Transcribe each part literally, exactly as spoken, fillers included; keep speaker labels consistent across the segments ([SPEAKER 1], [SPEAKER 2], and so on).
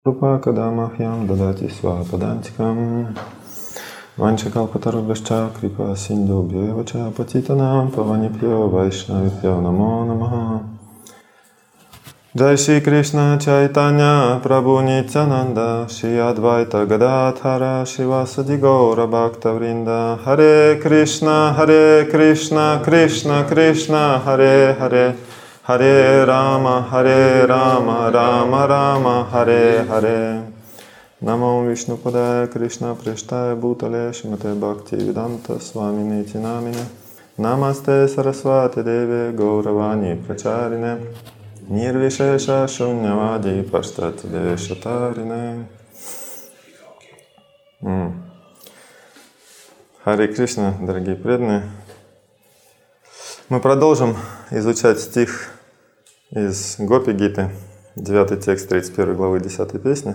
[SPEAKER 1] Rupa kadamahyam dadati svapadantikam vanchakalpatarubhascha kripa sindhubhyo vacha patitanam pavanipyo vaishnavipyo namo namaha. Jai Shri Krishna Chaitanya Prabhu Nityananda Shri Advaita Gadadhara Shivasadi Gaura Bhakta Vrinda Hare Krishna Hare Krishna Krishna Krishna Hare Hare Hare Rama Hare Rama Rama Rama Hare Hare. Namo Vishnu Padaya Krishna Prishtaya Bhutale Shrimate Bhakti Vedanta Swami Niti Namine Namaste Saraswati Deve Gauravani Pracharine Nirvishesha Shunyavadi Pashtati Deveshatарine. Харе Кришна, дорогие преданные. Мы продолжим изучать стих из Гопи-гиты, девятый текст тридцать первой главы десятой песни.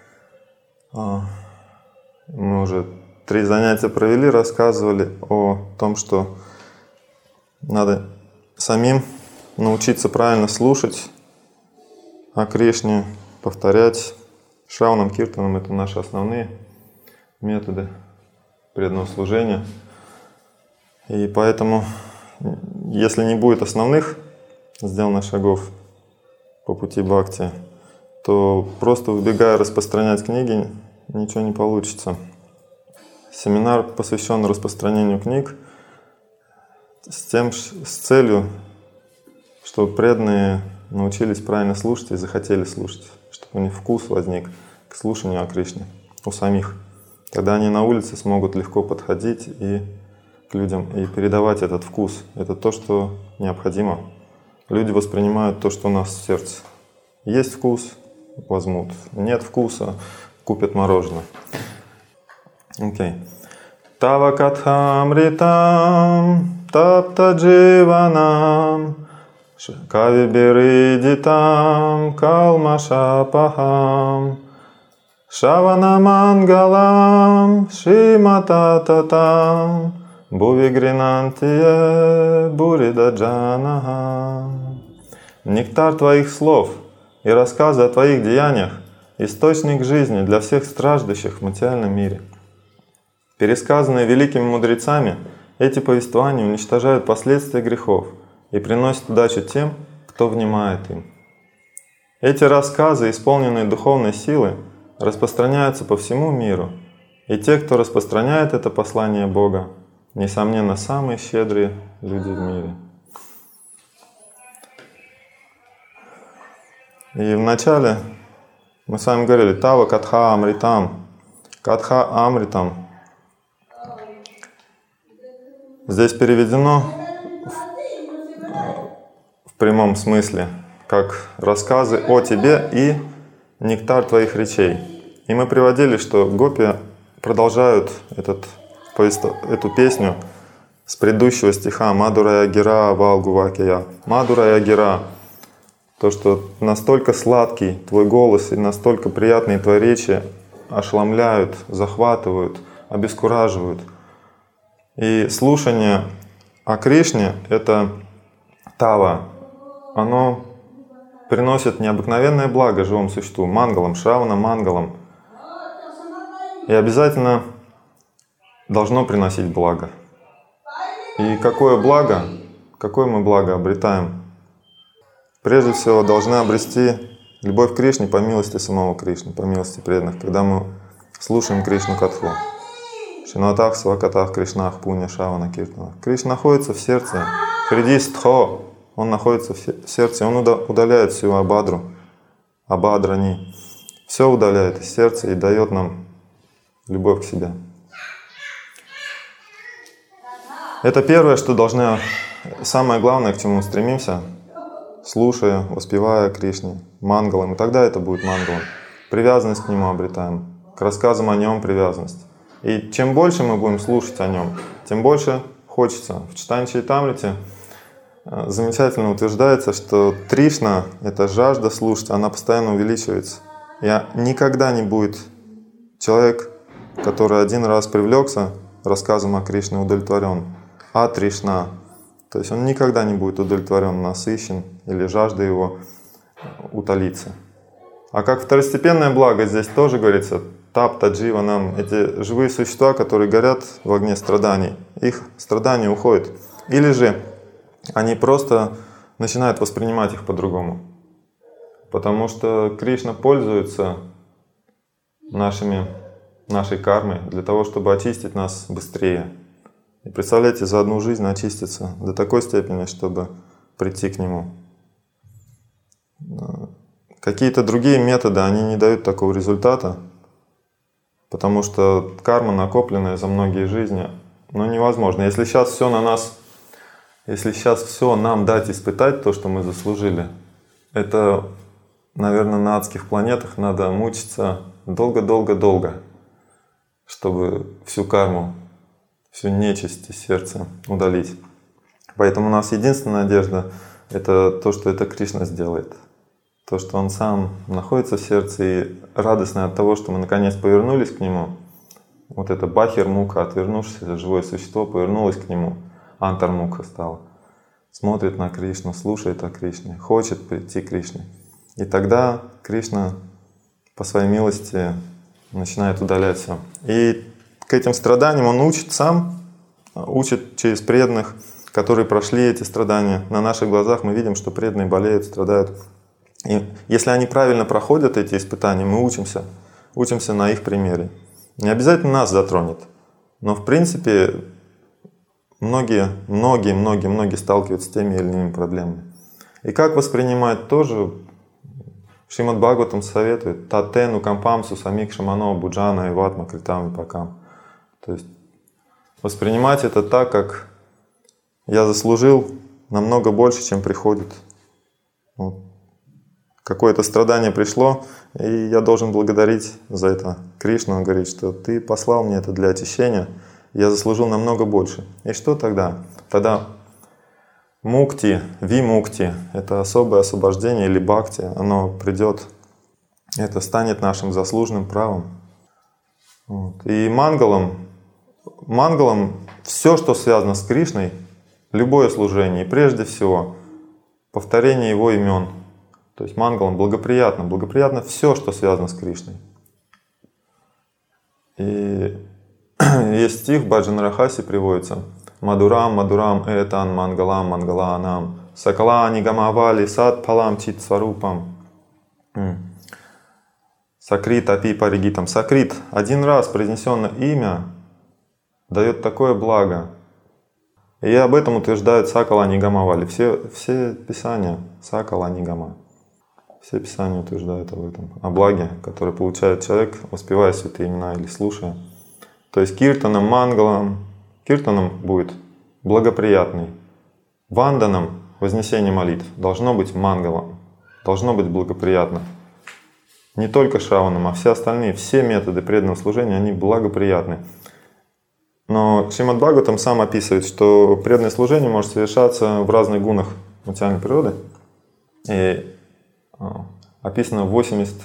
[SPEAKER 1] Мы уже три занятия провели, рассказывали о том, что надо самим научиться правильно слушать о Кришне, повторять. Шраванам, киртанам — это наши основные методы преданного служения. И поэтому, если не будет основных сделанных шагов по пути бхакти, то просто выбегая распространять книги, ничего не получится. Семинар посвящен распространению книг с тем, с целью, чтобы преданные научились правильно слушать и захотели слушать, чтобы у них вкус возник к слушанию о Кришне у самих. Тогда они на улице смогут легко подходить и к людям и передавать этот вкус. Это то, что необходимо. Люди воспринимают то, что у нас в сердце. Есть вкус — возьмут. Нет вкуса — купят мороженое. Окей. Тава катхамритам тапта дживанам Кавибиридитам калмашапахам Шаванамангалам шиматататам Бувигринантие буридаджанахам. Нектар твоих слов и рассказы о твоих деяниях — источник жизни для всех страждущих в материальном мире. Пересказанные великими мудрецами, эти повествования уничтожают последствия грехов и приносят удачу тем, кто внимает им. Эти рассказы, исполненные духовной силой, распространяются по всему миру, и те, кто распространяет это послание Бога, несомненно, самые щедрые люди в мире. И вначале мы с вами говорили «Тава катха амритам». Катха амритам. Здесь переведено в прямом смысле, как рассказы о тебе и нектар твоих речей. И мы приводили, что гопи продолжают этот, эту песню с предыдущего стиха «Мадурая гира валгувакия». Мадурая гира. То, что настолько сладкий твой голос и настолько приятные твои речи ошеломляют, захватывают, обескураживают. И слушание о Кришне — это тава. Оно приносит необыкновенное благо живому существу, мангалам, шравана мангалам. И обязательно должно приносить благо. И какое благо, какое мы благо обретаем? Прежде всего, должны обрести любовь к Кришне по милости самого Кришны, по милости преданных, когда мы слушаем Кришну Катху. Шинватах, Свакатах, Кришнах, Пуня, Шавана, Киртана. Кришна находится в сердце. Хридистхо. Он находится в сердце. Он удаляет всю абадру, абадрани. Все удаляет из сердца и дает нам любовь к себе. Это первое, что должны, самое главное, к чему мы стремимся, слушая, воспевая Кришне, мангалам. И тогда это будет мангалам. Привязанность к Нему обретаем. К рассказам о Нем привязанность. И чем больше мы будем слушать о Нем, тем больше хочется. В Читанье Чаритамрите замечательно утверждается, что Тришна — это жажда слушать, она постоянно увеличивается. И никогда не будет человек, который один раз привлекся рассказом о Кришне, удовлетворен. А Тришна. То есть он никогда не будет удовлетворен, насыщен или жажда его утолится. А как второстепенное благо здесь тоже говорится, тапта джива нам, эти живые существа, которые горят в огне страданий, их страдания уходят. Или же они просто начинают воспринимать их по-другому. Потому что Кришна пользуется нашими, нашей кармой для того, чтобы очистить нас быстрее. И представляете, за одну жизнь очиститься до такой степени, чтобы прийти к Нему. Какие-то другие методы, они не дают такого результата, потому что карма, накопленная за многие жизни, ну невозможно. Если сейчас все на нас, если сейчас все нам дать испытать, то, что мы заслужили, это, наверное, на адских планетах надо мучиться долго-долго-долго, чтобы всю карму, всю нечисть из сердца удалить. Поэтому у нас единственная надежда — это то, что это Кришна сделает. То, что Он Сам находится в сердце и радостный от того, что мы наконец повернулись к Нему. Вот это Бахир-муха, отвернувшееся живое существо, повернулось к Нему. Антар-муха стало. Смотрит на Кришну, слушает о Кришне, хочет прийти к Кришне. И тогда Кришна по своей милости начинает удалять все. И к этим страданиям Он учит Сам, учит через преданных, которые прошли эти страдания. На наших глазах мы видим, что преданные болеют, страдают. И если они правильно проходят эти испытания, мы учимся, учимся на их примере. Не обязательно нас затронет, но в принципе многие, многие, многие, многие сталкиваются с теми или иными проблемами. И как воспринимать тоже, Шримад Бхагаватам советует: «Татену кампамсу самик шамано буджана и ватма критам и пакам». То есть воспринимать это так, как я заслужил намного больше, чем приходит. Вот. Какое-то страдание пришло, и я должен благодарить за это Кришну. Он говорит, что ты послал мне это для очищения, я заслужил намного больше. И что тогда? Тогда мукти, вимукти, это особое освобождение или бхакти, оно придет, это станет нашим заслуженным правом. Вот. И мангалам, мангалам все, что связано с Кришной, любое служение, и прежде всего повторение Его имен. То есть мангалам благоприятно, благоприятно все, что связано с Кришной. И есть стих в Баджан Рахасе приводится: Мадурам, Мадурам, Этан, Мангалам, Мангаланам, Сакала Нигамавали, Сад Палам Чит Сварупам. Сакрит Апи Паригитам. Сакрит, один раз произнесенное имя дает такое благо. И об этом утверждают Сакала Нигамавали. Все, все писания Сакала Нигама. Все писания утверждают об этом, о благе, которое получает человек, воспевая святые имена или слушая. То есть киртаном, мангалом, киртаном будет благоприятный, ванданом, вознесение молитв, должно быть мангалом, должно быть благоприятно. Не только шраваном, а все остальные, все методы преданного служения, они благоприятны. Но Шримад Бхагаватам сам описывает, что преданное служение может совершаться в разных гунах материальной природы. И описано восемьдесят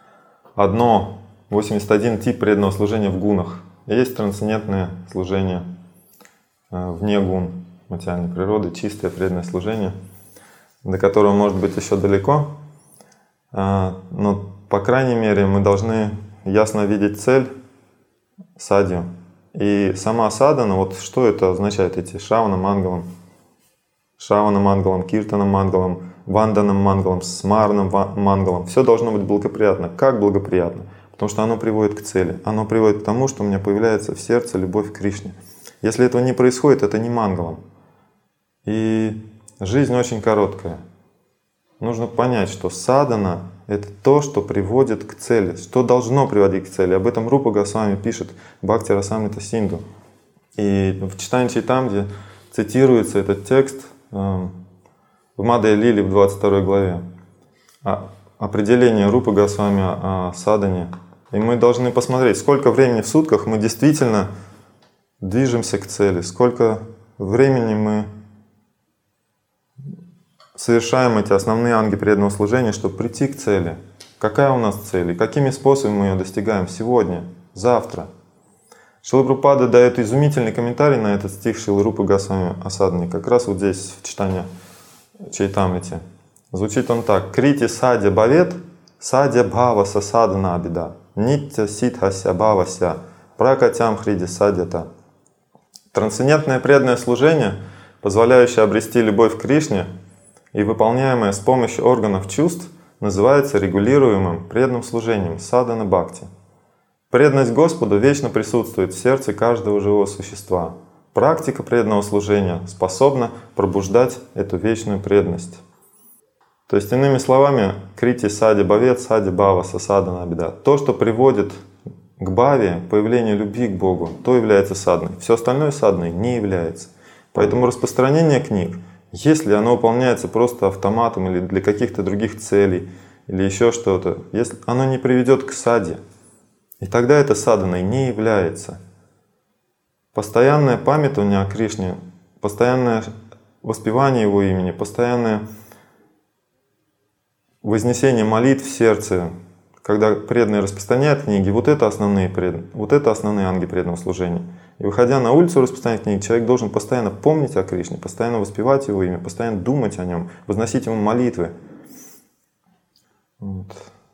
[SPEAKER 1] один тип преданного служения в гунах. И есть трансцендентное служение вне гун материальной природы, чистое преданное служение, до которого может быть еще далеко. Но, по крайней мере, мы должны ясно видеть цель, садью. И сама садхана, вот что это означает, эти шравана мангалам, шравана мангалам, киртана мангалам, ванданам мангалам, смарнам мангалам. Все должно быть благоприятно. Как благоприятно? Потому что оно приводит к цели. Оно приводит к тому, что у меня появляется в сердце любовь к Кришне. Если этого не происходит, это не мангалам. И жизнь очень короткая. Нужно понять, что садхана — это то, что приводит к цели, что должно приводить к цели. Об этом Рупа Госвами пишет в Бхакти Расамрита Синду. И в Читанье Чайтамрите цитируется этот текст в Мадхая Лиле в двадцать второй главе. Определение Рупы Госвами о садхане. И мы должны посмотреть, сколько времени в сутках мы действительно движемся к цели, сколько времени мы совершаем эти основные анги преданного служения, чтобы прийти к цели. Какая у нас цель и какими способами мы ее достигаем сегодня, завтра. Шрила Прабхупада дает изумительный комментарий на этот стих Шрилы Рупы Госвами о садхане, как раз вот здесь в Читанье Чайтамрите. Звучит он так: «Крити садя бавет Садя бхаваса садана абида, нитя ситхася бхавася, пракатям хриди садята. Трансцендентное преданное служение, позволяющее обрести любовь к Кришне и выполняемое с помощью органов чувств, называется регулируемым преданным служением садана бхакти. Преданность Господу вечно присутствует в сердце каждого живого существа. Практика преданного служения способна пробуждать эту вечную преданность. То есть, иными словами, крити сади бавет, сади бава, сасадана абида. То, что приводит к баве, появлению любви к Богу, то является садной. Все остальное садной не является. Поэтому распространение книг, если оно выполняется просто автоматом или для каких-то других целей, или еще что-то, если оно не приведет к саде, и тогда это саданой не является. Постоянное памятование о Кришне, постоянное воспевание Его имени, постоянное вознесение молитв в сердце, когда преданные распространяют книги, вот это основные, пред... вот это основные анги преданного служения. И выходя на улицу распространять книги, человек должен постоянно помнить о Кришне, постоянно воспевать Его имя, постоянно думать о Нем, возносить Ему молитвы. Вот.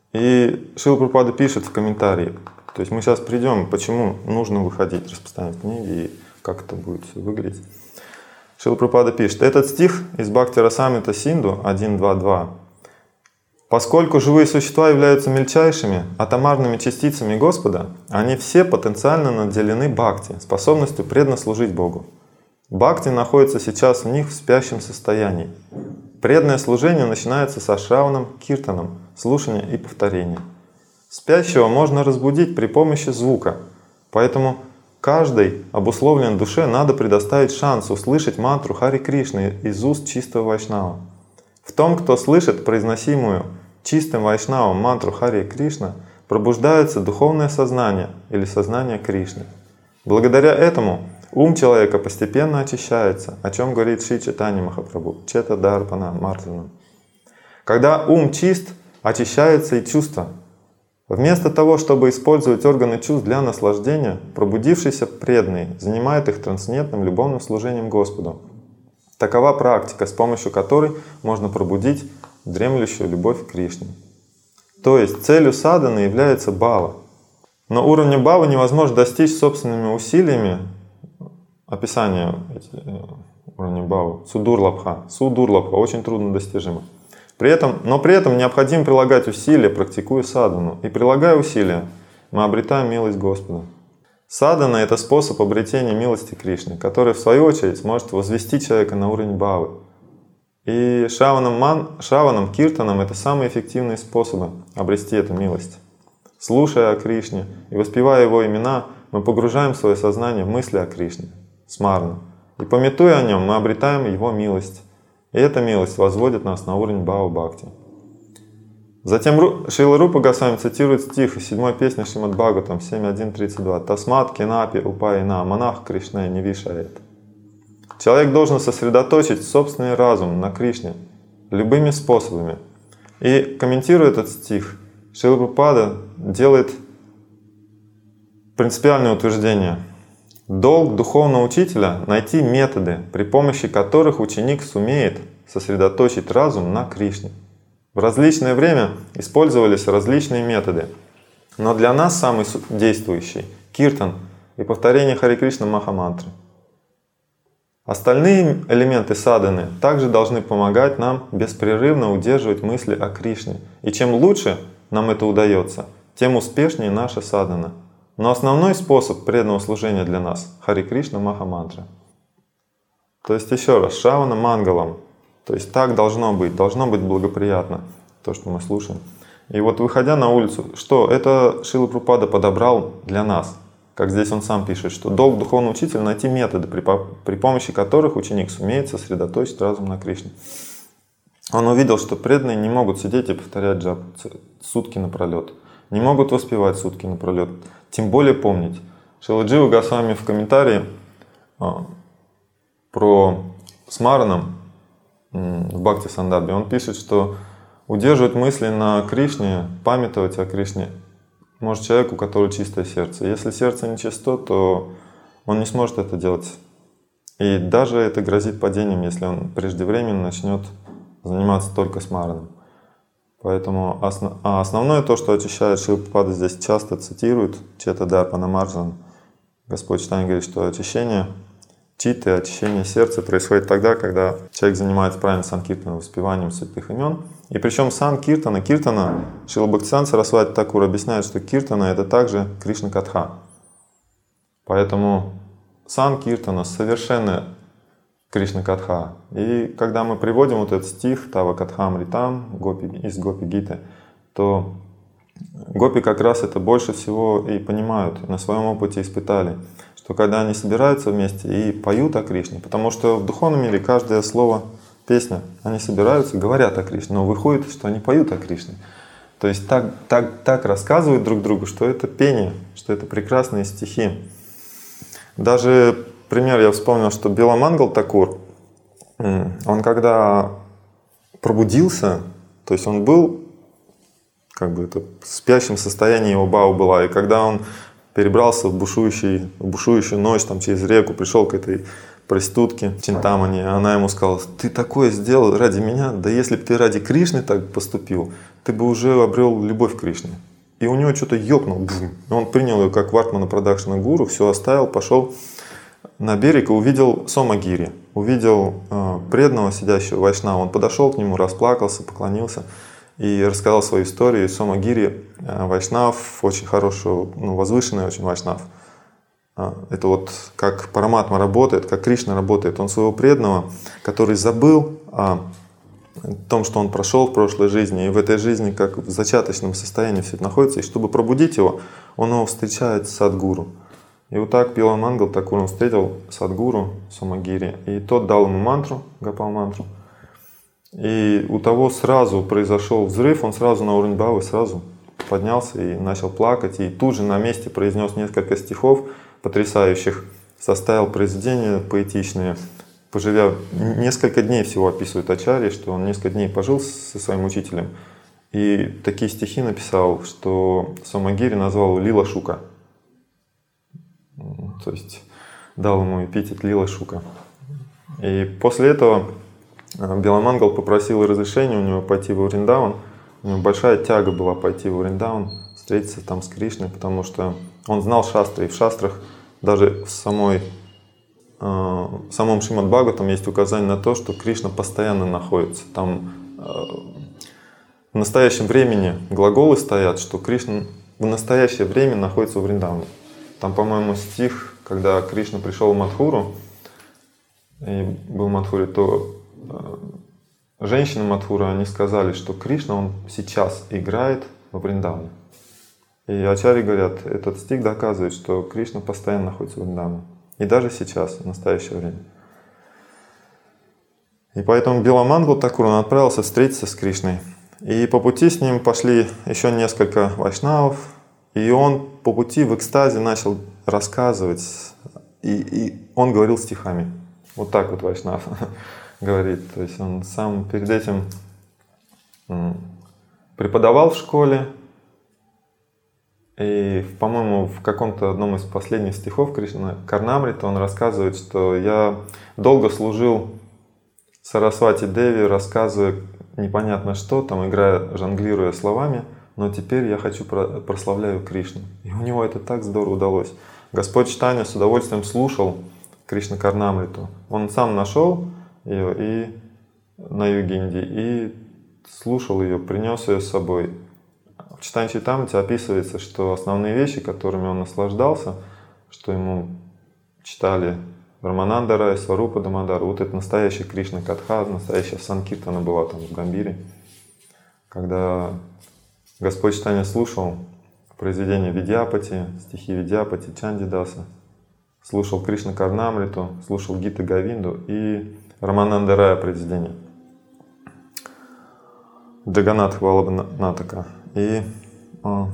[SPEAKER 1] И Шрила Прабхупада пишет в комментарии, то есть мы сейчас придем, почему нужно выходить, распространять книги и как это будет все выглядеть. Шрила Прабхупада пишет, этот стих из Бхакти Расамрита Синду один два два. Поскольку живые существа являются мельчайшими, атомарными частицами Господа, они все потенциально наделены бхакти, способностью преданно служить Богу. Бхакти находится сейчас в них в спящем состоянии. Преданное служение начинается со шраваном, киртаном, слушания и повторения. Спящего можно разбудить при помощи звука, поэтому каждой обусловленной душе надо предоставить шанс услышать мантру Хари Кришны из уст чистого вайшнава. В том, кто слышит произносимую чистым вайшнавом мантру Хари Кришна, пробуждается духовное сознание или сознание Кришны. Благодаря этому ум человека постепенно очищается, о чем говорит Шри Чайтанья Махапрабху, Чета Дарпана Мартанам. Когда ум чист, очищается и чувство. Вместо того, чтобы использовать органы чувств для наслаждения, пробудившийся преданный занимает их трансцендентным любовным служением Господу. Такова практика, с помощью которой можно пробудить дремлющую любовь к Кришне. То есть целью садханы является бхава. Но уровня бхавы невозможно достичь собственными усилиями. Описание уровня бхавы. Судурлабха. Судурлабха очень трудно достижимо. При этом, но при этом необходимо прилагать усилия, практикуя садхану. И прилагая усилия, мы обретаем милость Господа. Садхана — это способ обретения милости Кришны, который в свою очередь сможет возвести человека на уровень бхавы. И шраванам, ман, шраванам, киртанам — это самые эффективные способы обрести эту милость. Слушая о Кришне и воспевая Его имена, мы погружаем свое сознание в мысли о Кришне, смарна. И памятуя о Нем, мы обретаем Его милость. И эта милость возводит нас на уровень бхава-бхакти. Затем Шрила Рупа Госвами цитирует стих из седьмой песни Шримад Бхагаватам семь один тридцать два. «Тасмат кинапи упайна манах Кришне не вишает». Человек должен сосредоточить собственный разум на Кришне любыми способами. И комментируя этот стих, Шрила Прабхупада делает принципиальное утверждение. Долг духовного учителя — найти методы, при помощи которых ученик сумеет сосредоточить разум на Кришне. В различное время использовались различные методы, но для нас самый действующий — киртан и повторение Хари Кришна Махамантры. Остальные элементы садханы также должны помогать нам беспрерывно удерживать мысли о Кришне. И чем лучше нам это удается, тем успешнее наша садхана. Но основной способ преданного служения для нас — Хари Кришна Махамантра. То есть еще раз, Шравана Мангалам. То есть так должно быть, должно быть благоприятно, то, что мы слушаем. И вот выходя на улицу, что это Шрила Прабхупада подобрал для нас. Как здесь он сам пишет, что долг духовного учителя — найти методы, при, при помощи которых ученик сумеет сосредоточить разум на Кришне. Он увидел, что преданные не могут сидеть и повторять джап сутки напролет, не могут воспевать сутки напролет, тем более помнить. Шрила Джива Госвами в комментарии а, про Смаранам в Бхакти Сандарбе, он пишет, что удерживать мысли на Кришне, памятовать о Кришне может человек, у которого чистое сердце. Если сердце нечисто, то он не сможет это делать. И даже это грозит падением, если он преждевременно начнет заниматься только смараном. Поэтому основ... а основное то, что очищает, Шрила Прабхупада здесь часто цитирует Чета Дарпана Марджан. Господь Чайтанья говорит, что очищение читты, очищение сердца происходит тогда, когда человек занимается правильным санкиртаном, воспеванием святых имен. И причем санкиртана, киртана, Шрила Бхактисиданта Сарасвати Такур объясняет, что киртана — это также Кришна Катха. Поэтому санкиртана совершенно Кришна Катха. И когда мы приводим вот этот стих Тава Катхамритам из Гопи Гиты, то гопи как раз это больше всего и понимают, на своем опыте испытали, что когда они собираются вместе и поют о Кришне, потому что в духовном мире каждое слово — песня, они собираются, говорят о Кришне, но выходит, что они поют о Кришне. То есть так, так, так рассказывают друг другу, что это пение, что это прекрасные стихи. Даже пример я вспомнил, что Биламангал Такур, он когда пробудился, то есть он был как бы это, в спящем состоянии, его бау была, и когда он перебрался в, бушующий, в бушующую ночь там, через реку, пришел к этой проститутке Чинтамани, она ему сказала: ты такое сделал ради меня, да если бы ты ради Кришны так поступил, ты бы уже обрел любовь к Кришне. И у него что-то ёкнул, бум. Он принял ее как Вартмана Продакшна гуру, все оставил, пошел на берег и увидел Сомагири, увидел э, преданного сидящего вайшнава. Он подошел к нему, расплакался, поклонился и рассказал свою историю. И Сомагири э, вайшнав, очень хороший, ну, возвышенный очень вайшнав. Э, это вот как Параматма работает, как Кришна работает. Он своего преданного, который забыл о том, что он прошел в прошлой жизни, и в этой жизни как в зачаточном состоянии все это находится, и чтобы пробудить его, он его встречает с Садгуру. И вот так Биламангал Такур он встретил Садгуру Сомагири, и тот дал ему мантру, Гопал мантру. И у того сразу произошел взрыв, он сразу на уровень бхавы сразу поднялся и начал плакать, и тут же на месте произнес несколько стихов потрясающих, составил произведения поэтичные, поживя несколько дней всего, описывает Ачарья, что он несколько дней пожил со своим учителем, и такие стихи написал, что Сомагири назвал Лила Шука. То есть дал ему эпитет Лила Шука. И после этого Биламангал попросил разрешения у него пойти в Вриндаван. У него большая тяга была пойти в Вриндаван, встретиться там с Кришной, потому что он знал шастры. И в шастрах, даже в самой, э, в самом Шримад Бхагаватам есть указание на то, что Кришна постоянно находится. Там э, в настоящем времени глаголы стоят, что Кришна в настоящее время находится в Вриндаване. Там, по-моему, стих, когда Кришна пришел в Мадхуру, и был в Мадхуре, то э, женщины Мадхуры, они сказали, что Кришна, он сейчас играет во Вриндаване. И ачарьи говорят, этот стих доказывает, что Кришна постоянно находится в Вриндаване. И даже сейчас, в настоящее время. И поэтому Биламангал Такур, он отправился встретиться с Кришной. И по пути с ним пошли еще несколько вайшнавов. И он по пути в экстазе начал рассказывать, и, и он говорил стихами. Вот так вот вайшнав говорит. То есть он сам перед этим преподавал в школе. И, по-моему, в каком-то одном из последних стихов Кришна Карнамрита он рассказывает, что я долго служил Сарасвати Деви, рассказывая непонятно что, там играя, жонглируя словами, но теперь я хочу прославляю Кришну. И у него это так здорово удалось. Господь Чайтанья с удовольствием слушал Кришна Карнамриту. Он сам нашел ее и на Югинде и слушал ее, принес ее с собой. В Чайтанья Чаритамрите описывается, что основные вещи, которыми он наслаждался, что ему читали Рамананда Рай, Сварупа Дамодар, вот это настоящая Кришна Катха, настоящая Санкиртана была там в Гамбире, когда Господь Чайтанья слушал произведения Видьяпати, стихи Видьяпати, Чандидаса, слушал Кришна Карнамриту, слушал Гита Говинду и Рамананда Рая произведения Джаганатха Валабханатака. И а,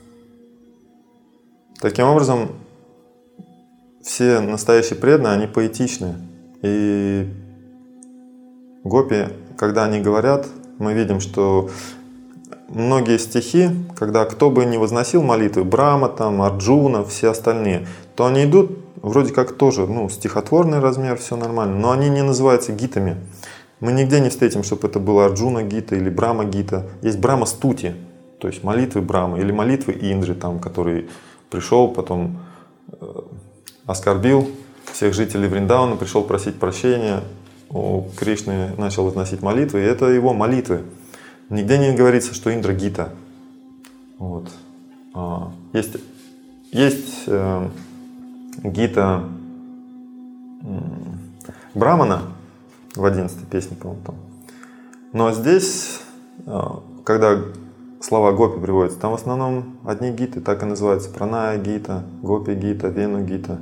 [SPEAKER 1] таким образом все настоящие преданные, они поэтичны. И гопи, когда они говорят, мы видим, что многие стихи, когда кто бы ни возносил молитвы, Брахма, там, Арджуна, все остальные, то они идут вроде как тоже, ну, стихотворный размер, все нормально, но они не называются гитами. Мы нигде не встретим, чтобы это было Арджуна Гита или Брама Гита. Есть Брама Стути, то есть молитвы Брамы или молитвы Индры, там, который пришел, потом э, оскорбил всех жителей Вриндауна, пришел просить прощения. У Кришны начал возносить молитвы, и это его молитвы. Нигде не говорится, что Индра Гита. Вот. Есть, есть э, Гита э, Брамана в одиннадцатой песне, по-моему, там. Но здесь, э, когда слова Гопи приводятся, там в основном одни гиты, так и называются. Праная Гита, Гопи Гита, Вену Гита.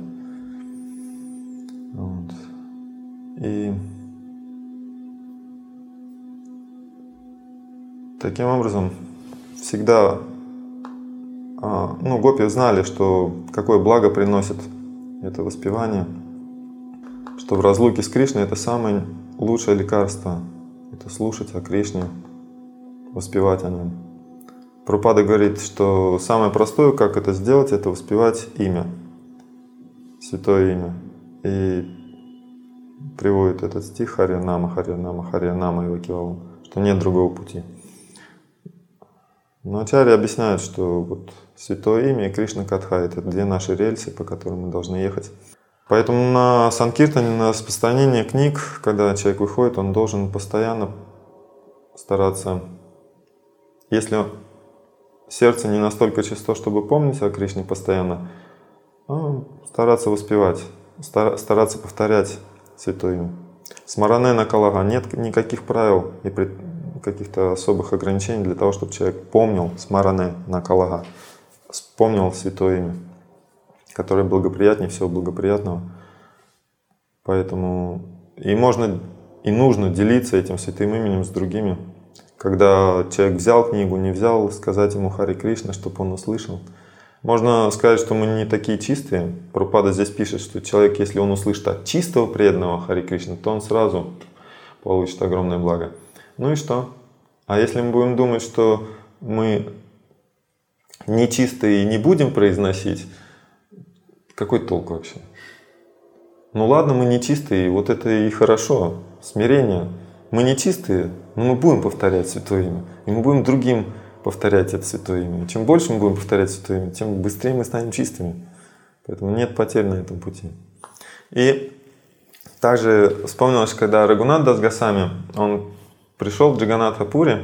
[SPEAKER 1] Вот. И таким образом всегда ну, гопи знали, что какое благо приносит это воспевание, что в разлуке с Кришной это самое лучшее лекарство. Это слушать о Кришне, воспевать о нем. Прабхупада говорит, что самое простое, как это сделать, это воспевать имя, святое имя. И приводит этот стих Хари Нама, Хари Нама, Хари Нама Ивакивалам, что нет другого пути. Но ачарьи объясняют, что вот святое имя и Кришна Катха — это две наши рельсы, по которым мы должны ехать. Поэтому на санкиртане, на распространение книг, когда человек выходит, он должен постоянно стараться, если сердце не настолько чисто, чтобы помнить о Кришне постоянно, стараться воспевать, стараться повторять святое имя. Смаранена Калага, нет никаких правил и каких-то особых ограничений для того, чтобы человек помнил смаране на Калага, вспомнил святое имя, которое благоприятнее всего благоприятного. Поэтому и можно, и нужно делиться этим святым именем с другими. Когда человек взял книгу, не взял, сказать ему Хари Кришна, чтобы он услышал. Можно сказать, что мы не такие чистые. Прабхупада здесь пишет, что человек, если он услышит от чистого преданного Хари Кришна, то он сразу получит огромное благо. Ну и что? А если мы будем думать, что мы нечистые и не будем произносить, какой толк вообще? Ну ладно, мы нечистые, вот это и хорошо, смирение. Мы нечистые, но мы будем повторять святое имя. И мы будем другим повторять это святое имя. Чем больше мы будем повторять святое имя, тем быстрее мы станем чистыми. Поэтому нет потерь на этом пути. И также вспомнилось, когда Рагунат Дас Госвами, он пришел в Джаганатха-Пури,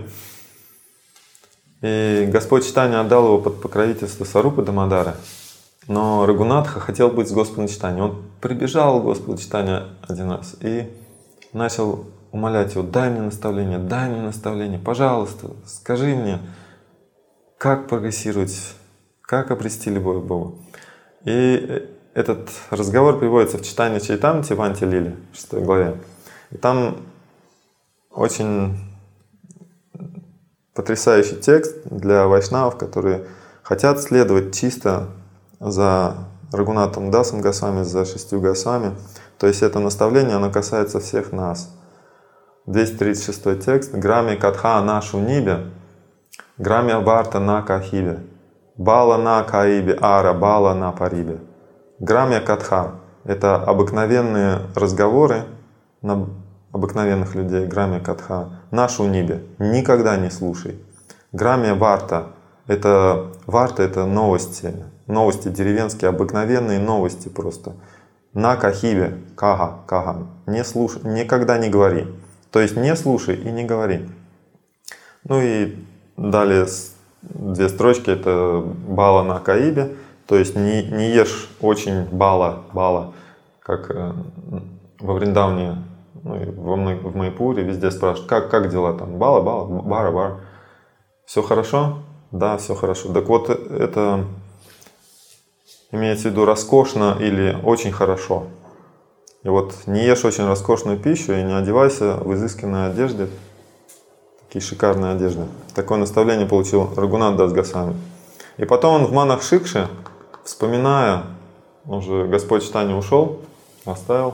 [SPEAKER 1] и Господь Чайтанья отдал его под покровительство Сварупы Дамодара. Но Рагунатха хотел быть с Господом Чайтаньей. Он прибежал к Господу Чайтанье один раз и начал умолять его: дай мне наставление, дай мне наставление, пожалуйста, скажи мне, как прогрессировать, как обрести любовь к Богу. И этот разговор приводится в Чайтанья Чаритамрите в Анти-лиле, в шестой главе. И там очень потрясающий текст для вайшнавов, которые хотят следовать чисто за Рагунатом Дасом Госвами, за шестью Госвами. То есть это наставление, оно касается всех нас. двести тридцать шестой текст. Грами Катха нашу нибе, грами Варта на Кахибе, Бала на Каибе, Ара Бала на Парибе. Грами Катха — это обыкновенные разговоры на обыкновенных людей. Грами Катха нашу нибе, никогда не слушай. Грами Варта — это Варта — это новости, новости деревенские, обыкновенные новости просто. На Кахибе, Кага, Кага, не слушай, никогда не говори. То есть не слушай и не говори. Ну и далее две строчки — это Бала на Каибе, то есть не, не ешь очень бала, бала, как во Вриндавне, ну, и в Майпуре везде спрашивают, как, как дела там, бала, бала, бара, бара. Все хорошо? Да, все хорошо. Так вот, это имеется в виду роскошно или очень хорошо. И вот не ешь очень роскошную пищу и не одевайся в изысканной одежде, такие шикарные одежды. Такое наставление получил Рагунат Дас Госвами. И потом он в Манах Шикше, вспоминая, уже Господь Чайтанья ушел, оставил.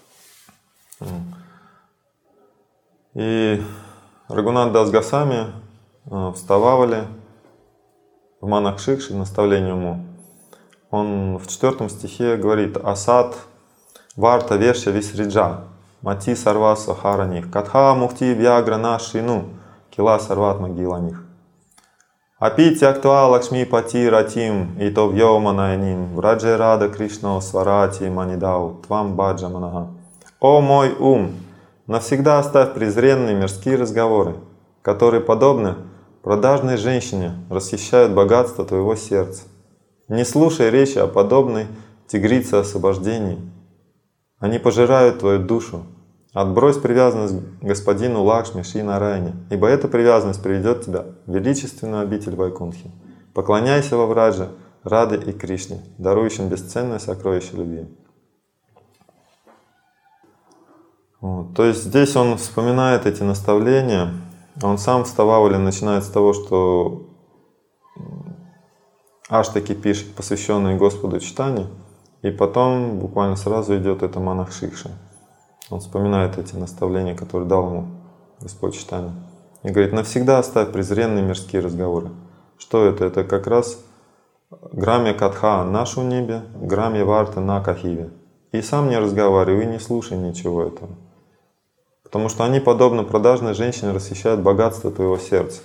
[SPEAKER 1] И Рагунат Дас Госвами вставали в Манах Шикше, наставление ему. Он в четвертом стихе говорит: «Асад Варта Верша Висриджа». Мати сарваса хараних, Катха мухти вьягра нашину, Кила сарват могиланих. Апи тяктва лакшми пати ратим, И то вьоманайним, Враджай рада Кришна сварати манидау, Твам баджа манага. О мой ум! Навсегда оставь презренные мирские разговоры, которые подобны продажной женщине, расхищают богатство твоего сердца. Не слушай речи о подобной тигрице освобождении. Они пожирают твою душу. Отбрось привязанность к господину Лакшми Шри Нарайне, ибо эта привязанность приведет тебя в величественную обитель Вайкунтхи. Поклоняйся во Врадже, Раде и Кришне, дарующим бесценное сокровище любви. Вот. То есть здесь он вспоминает эти наставления. Он сам в Стававале начинает с того, что Аштаки пишет, посвященные Господу Чайтанье, и потом буквально сразу идет это Манах Шикша. Он вспоминает эти наставления, которые дал ему Господь Чайтанья. И говорит: навсегда оставь презренные мирские разговоры. Что это? Это как раз Грамья Катха на Шунибе, Грамья Варта на Кахиве. И сам не разговаривай, и не слушай ничего этого. Потому что они, подобно продажной женщине, расхищают богатство твоего сердца.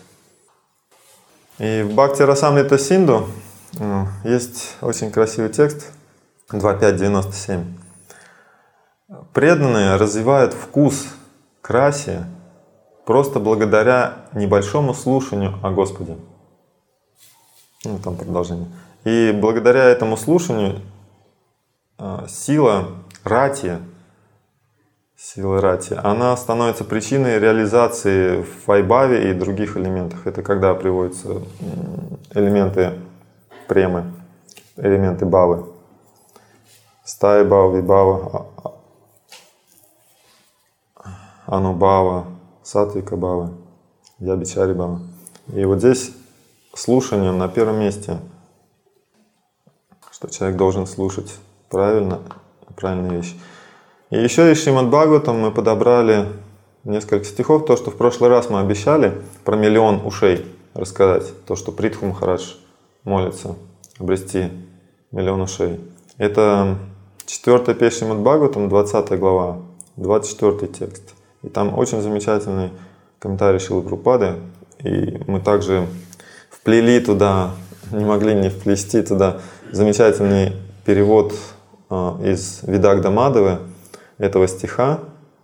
[SPEAKER 1] И в Бхакти Расамрита Синду есть очень красивый текст два пять девяносто семь. Преданные развивают вкус к расе просто благодаря небольшому слушанию о Господе. Ну, там продолжение. И благодаря этому слушанию сила рати, сила рати, она становится причиной реализации в вайбхаве и других элементах. Это когда приводятся элементы премы, элементы бхавы. Стая бхава, вибхава, анубхава, сатвика бхава, ябичари бхава. И вот здесь слушание на первом месте, что человек должен слушать правильно, правильные вещи. И еще из Шримад Бхагаватам мы подобрали несколько стихов, то, что в прошлый раз мы обещали про миллион ушей рассказать, то, что Притху Махарадж молится обрести миллион ушей. Это четвертая песня Шримад Бхагаватам, двадцатая глава, двадцать четвёртый текст. И там очень замечательный комментарий Шрилы Прабхупады. И мы также вплели туда, не могли не вплести туда замечательный перевод из Видагда Мадхавы этого стиха,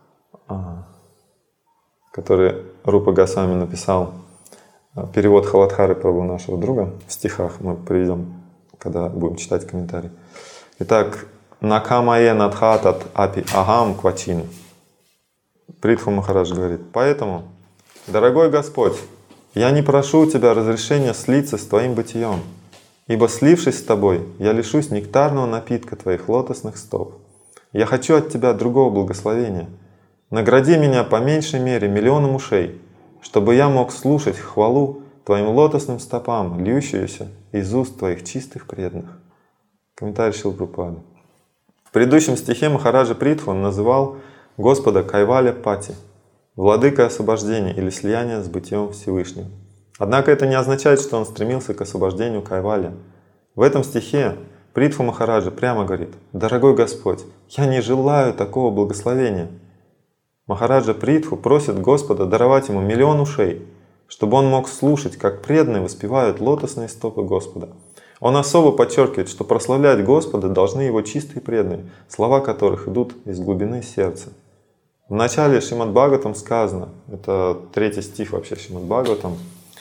[SPEAKER 1] который Рупа Госвами написал. Перевод Халадхары Прабху, нашего друга, в стихах мы приведем, когда будем читать комментарий. Итак, Накамае надхатат апи агам квачину. Притху Махарадж говорит: поэтому, дорогой Господь, я не прошу у Тебя разрешения слиться с Твоим бытием, ибо, слившись с Тобой, я лишусь нектарного напитка Твоих лотосных стоп. Я хочу от Тебя другого благословения. Награди меня по меньшей мере миллионом ушей, чтобы я мог слушать хвалу Твоим лотосным стопам, льющуюся из уст Твоих чистых преданных. Комментарий Шрилы Прабхупады. В предыдущем стихе Махараджа Притху он называл Господа Кайваля Пати, владыкой освобождения или слияния с бытием Всевышним. Однако это не означает, что он стремился к освобождению Кайваля. В этом стихе Притху Махараджа прямо говорит: «Дорогой Господь, я не желаю такого благословения». Махараджа Притху просит Господа даровать ему миллион ушей, чтобы он мог слушать, как преданные воспевают лотосные стопы Господа. Он особо подчеркивает, что прославлять Господа должны его чистые преданные, слова которых идут из глубины сердца. В начале Шримад Бхагаватам сказано, это третий стих вообще Шримад Бхагаватам,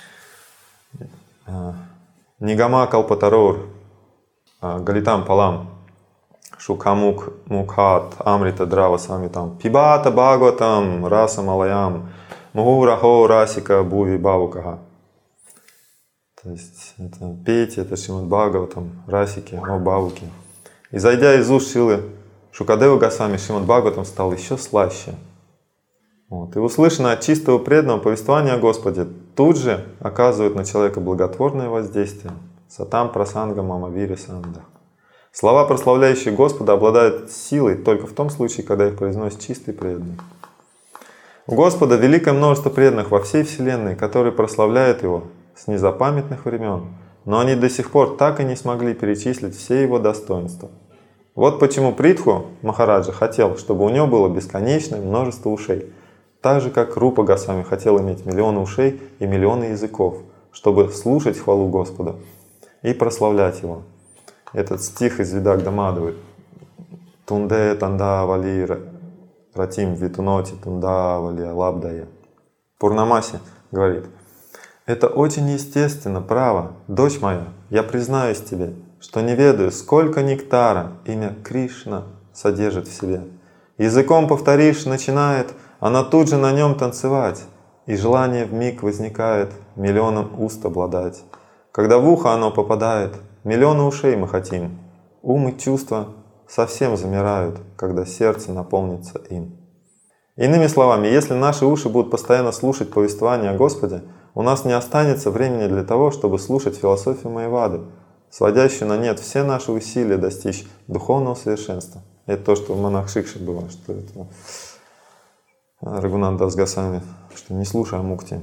[SPEAKER 1] Нигама Калпатарур, Галитам Палам, Шукамук Мукхат, Амрита Драва Самитам, Пибата Бхагаватам, Раса Малаям, Мухурахо Расика Буви Бавукага. То есть это пейте, это Шримад Бхагаватам, Расики, о Бавуки. И зайдя из уст Шрилы Шукадева Госвами, Шримад Бхагаватам стал еще слаще. Вот. И услышанное от чистого преданного повествование о Господе тут же оказывает на человека благотворное воздействие. Сатам прасанга мамавири санда. Слова, прославляющие Господа, обладают силой только в том случае, когда их произносит чистый преданный. У Господа великое множество преданных во всей Вселенной, которые прославляют Его с незапамятных времен, но они до сих пор так и не смогли перечислить все Его достоинства. Вот почему Притху Махараджа хотел, чтобы у него было бесконечное множество ушей. Так же, как Рупа Госвами хотел иметь миллионы ушей и миллионы языков, чтобы слушать хвалу Господа и прославлять Его. Этот стих из Видагда Мадхавы. Тунде танда вали ратим витуноти тунда вали лабдая. Пурнамаси говорит: это очень естественно, право, дочь моя, я признаюсь тебе, что не ведаю, сколько нектара имя Кришна содержит в себе. Языком повторишь, начинает она тут же на нем танцевать, и желание вмиг возникает миллионом уст обладать. Когда в ухо оно попадает, миллионы ушей мы хотим. Ум и чувства совсем замирают, когда сердце наполнится им. Иными словами, если наши уши будут постоянно слушать повествование о Господе, у нас не останется времени для того, чтобы слушать философию Майявады, сводящую на нет все наши усилия достичь духовного совершенства. Это то, что в монах Шикше было, что это Рагунат Дас Госвами, что не слушай о мукте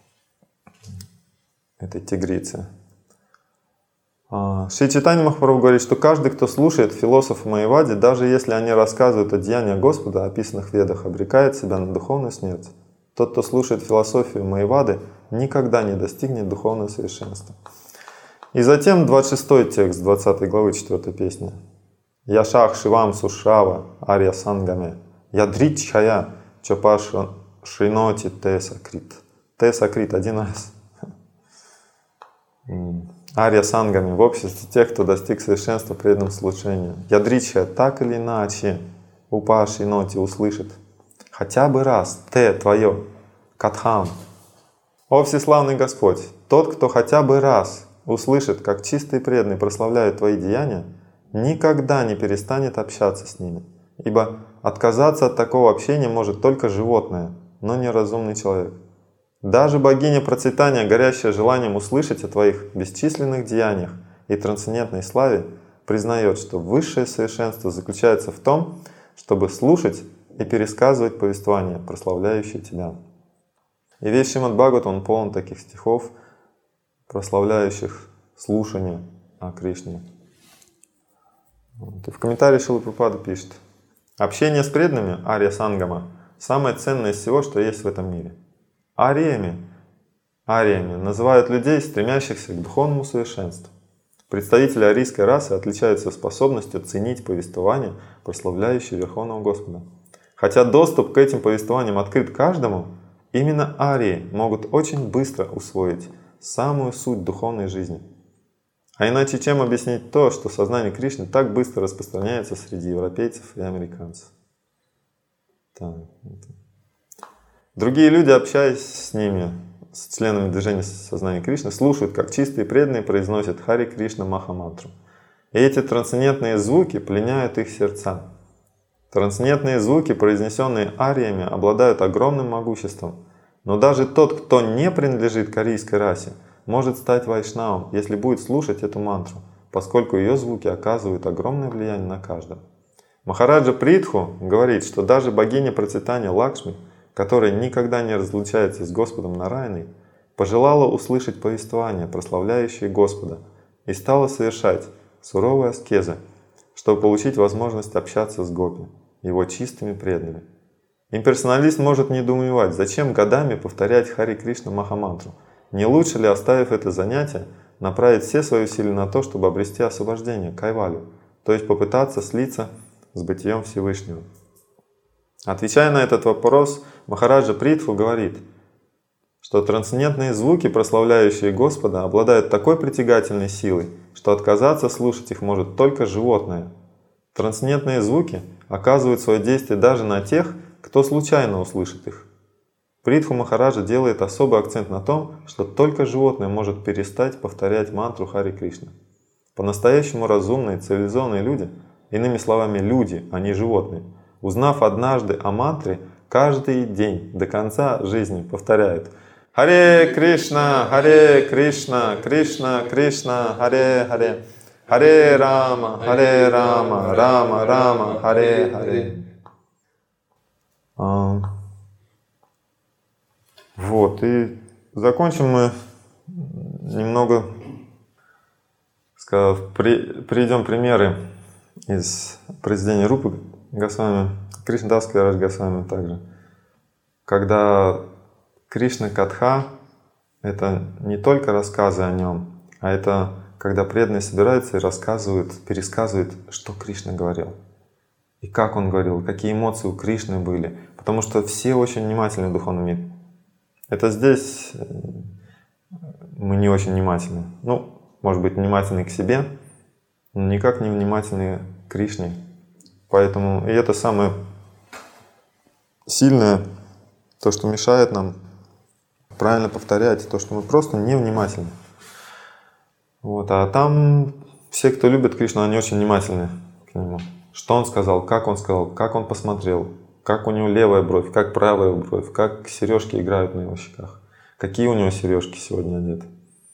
[SPEAKER 1] этой тигрицы. Шри Чайтанья Махапрабху говорит, что каждый, кто слушает философов Майявади, даже если они рассказывают о деяниях Господа, описанных в Ведах, обрекает себя на духовную смерть. Тот, кто слушает философию Майявады, никогда не достигнет духовного совершенства. И затем двадцать шестой текст двадцатой главы четвёртой песни. Яшах Шивам Сушрава Арья Сангаме Ядричхая Чопаша Шиноти Тесакрит. Тесакрит один раз. Арья Сангами в обществе тех, кто достиг совершенства преданным служению. Ядричхая так или иначе Упаши Ноти услышит хотя бы раз Те твое Катхам. О всеславный Господь, тот, кто хотя бы раз услышит, как чистые преданные прославляют Твои деяния, никогда не перестанет общаться с ними. Ибо отказаться от такого общения может только животное, но не разумный человек. Даже богиня процветания, горящая желанием услышать о Твоих бесчисленных деяниях и трансцендентной славе, признает, что высшее совершенство заключается в том, чтобы слушать и пересказывать повествования, прославляющие Тебя. И весь Шримад Бхагаватам, он полон таких стихов, прославляющих слушание о Кришне. Вот. И в комментарии Шрила Прабхупада пишет: общение с преданными, Арья Сангама, самое ценное из всего, что есть в этом мире. Ариями, ариями называют людей, стремящихся к духовному совершенству. Представители арийской расы отличаются способностью ценить повествования, прославляющие Верховного Господа. Хотя доступ к этим повествованиям открыт каждому, именно арии могут очень быстро усвоить самую суть духовной жизни. А иначе чем объяснить то, что сознание Кришны так быстро распространяется среди европейцев и американцев? Так. Другие люди, общаясь с ними, с членами движения сознания Кришны, слушают, как чистые преданные произносят Хари Кришна Махамантру. И эти трансцендентные звуки пленяют их сердца. Трансцендентные звуки, произнесенные ариями, обладают огромным могуществом. Но даже тот, кто не принадлежит к арийской расе, может стать вайшнавом, если будет слушать эту мантру, поскольку ее звуки оказывают огромное влияние на каждого. Махараджа Притху говорит, что даже богиня процветания Лакшми, которая никогда не разлучается с Господом Нараяной, пожелала услышать повествование, прославляющее Господа, и стала совершать суровые аскезы, чтобы получить возможность общаться с Гопи, его чистыми преданными. Имперсоналист может недоумевать, зачем годами повторять Хари Кришна Махамантру. Не лучше ли, оставив это занятие, направить все свои усилия на то, чтобы обрести освобождение, кайвалю, то есть попытаться слиться с бытием Всевышнего? Отвечая на этот вопрос, Махараджа Притху говорит, что трансцендентные звуки, прославляющие Господа, обладают такой притягательной силой, что отказаться слушать их может только животное. Трансцендентные звуки оказывают свое действие даже на тех, кто случайно услышит их. Притху Махараджа делает особый акцент на том, что только животное может перестать повторять мантру Хари Кришна. По-настоящему разумные, цивилизованные люди, иными словами люди, а не животные, узнав однажды о мантре, каждый день до конца жизни повторяют Харе Кришна, Харе Кришна, Кришна, Кришна, Харе Харе, Харе Рама, Харе Рама, Рама Рама, Харе Харе. А, вот, и закончим мы немного, сказав, при, приведем примеры из произведения Рупы Госвами, Кришнадас Кавирадж Госвами также. Когда Кришна Катха — это не только рассказы о нем, а это когда преданные собираются и рассказывают, пересказывают, что Кришна говорил. И как он говорил, какие эмоции у Кришны были. Потому что все очень внимательны в духовном мире. Это здесь мы не очень внимательны. Ну, может быть, внимательны к себе, но никак не внимательны к Кришне. Поэтому и это самое сильное, то, что мешает нам правильно повторять, то, что мы просто невнимательны. Вот. А там все, кто любит Кришну, они очень внимательны к нему. Что он сказал, как он сказал, как он посмотрел, как у него левая бровь, как правая бровь, как сережки играют на его щеках, какие у него сережки сегодня одеты.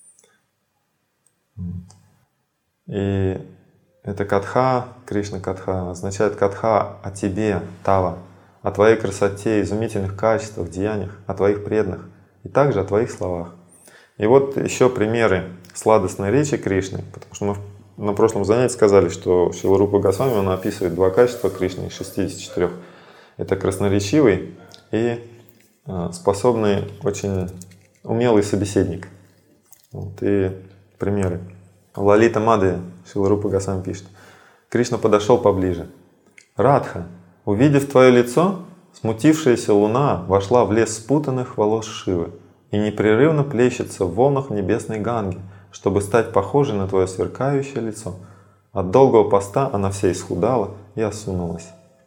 [SPEAKER 1] И это катха, Кришна катха, означает катха о тебе, тава, о твоей красоте, изумительных качествах, деяниях, о твоих преданных и также о твоих словах. И вот еще примеры сладостной речи Кришны, потому что мы на прошлом занятии сказали, что Шрила Рупа Госвами, он описывает два качества Кришны из шестидесяти четырёх. Это красноречивый и способный, очень умелый собеседник. Вот, и примеры. В Лалита Мадхаве Шрила Рупа Госвами пишет: Кришна подошел поближе. Радха, увидев твое лицо, смутившаяся луна вошла в лес спутанных волос Шивы и непрерывно плещется в волнах небесной Ганги, чтобы стать похожей на твое сверкающее лицо. От долгого поста она вся исхудала и осунулась.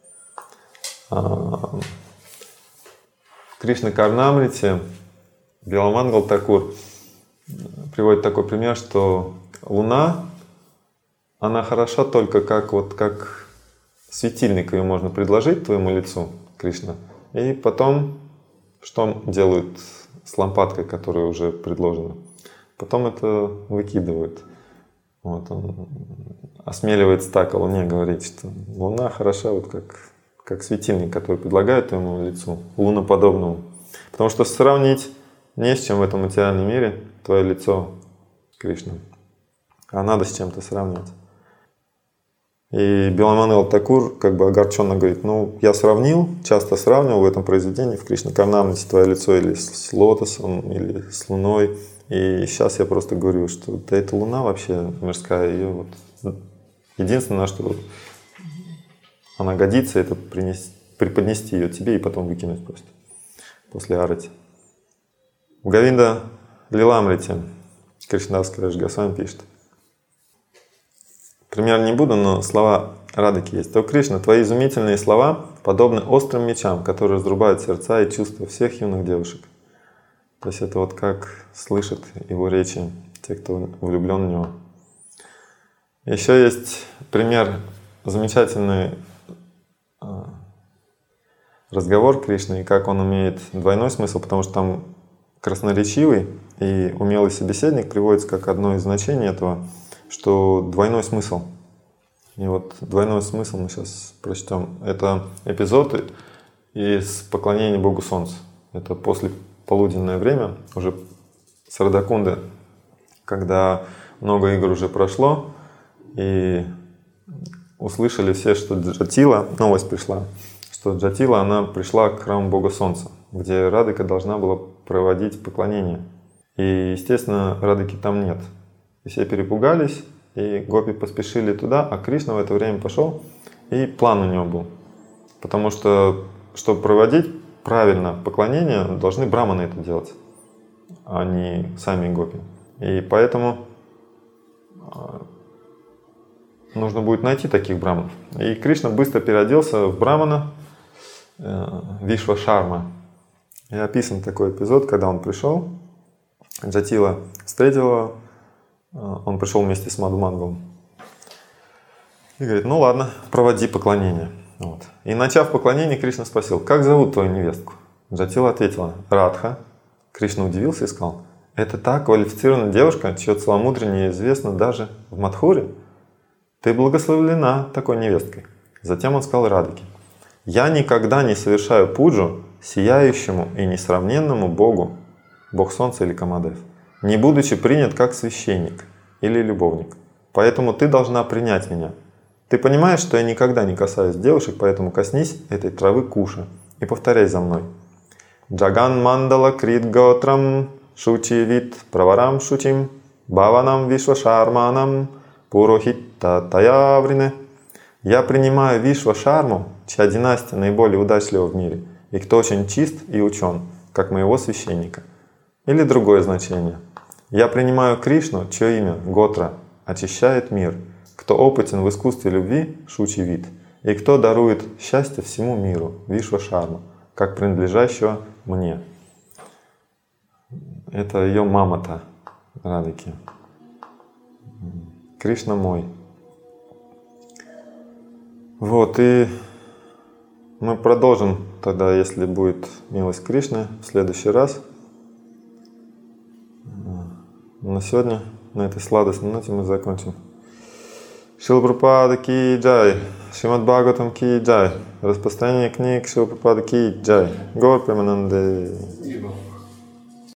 [SPEAKER 1] В Кришна Карнамрите Биламангал Такур приводит такой пример, что луна, она хороша только как, вот, как светильник, ее можно предложить твоему лицу, Кришна, и потом что делают с лампадкой, которая уже предложена? Потом это выкидывают. Вот он осмеливается так о Луне говорить, что Луна хороша вот как, как светильник, который предлагают твоему лицу, луноподобному. Потому что сравнить не с чем в этом материальном мире твое лицо с Кришной, а надо с чем-то сравнивать. И Биламангал Такур как бы огорченно говорит: ну, я сравнил, часто сравнивал в этом произведении, в Кришна Карнамрите, твое лицо или с лотосом, или с луной. И сейчас я просто говорю, что да, эта луна вообще мирская, ее вот единственное, на что она годится, это принести, преподнести ее тебе и потом выкинуть просто после арати. В Говинда Лиламрите Кришнадас Кавирадж Госвами пишет. Пример не буду, но слова Радхаки есть. О Кришна, твои изумительные слова подобны острым мечам, которые разрубают сердца и чувства всех юных девушек. То есть это вот как слышат его речи те, кто влюблен в него. Еще есть пример, замечательный разговор Кришны, и как он имеет двойной смысл, потому что там красноречивый и умелый собеседник приводится как одно из значений этого, что двойной смысл. И вот двойной смысл мы сейчас прочтем. Это эпизод из поклонения Богу Солнца. Это после полуденное время, уже с Радакунды, когда много игр уже прошло, и услышали все, что Джатила, новость пришла, что Джатила, она пришла к храму Бога Солнца, где Радхика должна была проводить поклонение. И, естественно, Радхики там нет. И все перепугались, и гопи поспешили туда, а Кришна в это время пошел, и план у него был. Потому что, чтобы проводить правильно поклонение, должны браманы это делать, а не сами гопи. И поэтому нужно будет найти таких браманов. И Кришна быстро переоделся в брамана Вишва Шарма. И описан такой эпизод, когда он пришел, Джатила встретил его, он пришел вместе с Мадхумангалом и говорит: ну ладно, проводи поклонение. Вот. И начав поклонение, Кришна спросил: как зовут твою невестку? Джатила ответила: Радха. Кришна удивился и сказал: это та квалифицированная девушка, чье целомудрие неизвестно даже в Мадхуре. Ты благословлена такой невесткой. Затем он сказал Радхике: я никогда не совершаю пуджу сияющему и несравненному Богу, Бог Солнца или Камадев, не будучи принят как священник или любовник. Поэтому ты должна принять меня. Ты понимаешь, что я никогда не касаюсь девушек, поэтому коснись этой травы куша и повторяй за мной. Джаган мандала крит готрам шучи вит праварам шучим баванам вишвашарманам пурохитта таяврине. Я принимаю Вишва-шарму, чья династия наиболее удачлива в мире, и кто очень чист и учен, как моего священника. Или другое значение. Я принимаю Кришну, чье имя Готра очищает мир, кто опытен в искусстве любви, Шучи-вид, и кто дарует счастье всему миру, Вишва-шарма, как принадлежащего мне. Это ее мама-то, Радхики. Кришна мой. Вот, и мы продолжим тогда, если будет милость Кришны, в следующий раз. На сегодня, на этой сладостной ноте мы закончим. Шрила Прабхупада ки джай, Шримад Бхагаватам ки джай, распространение книг Шрила Прабхупада ки джай, Гаур Премананде.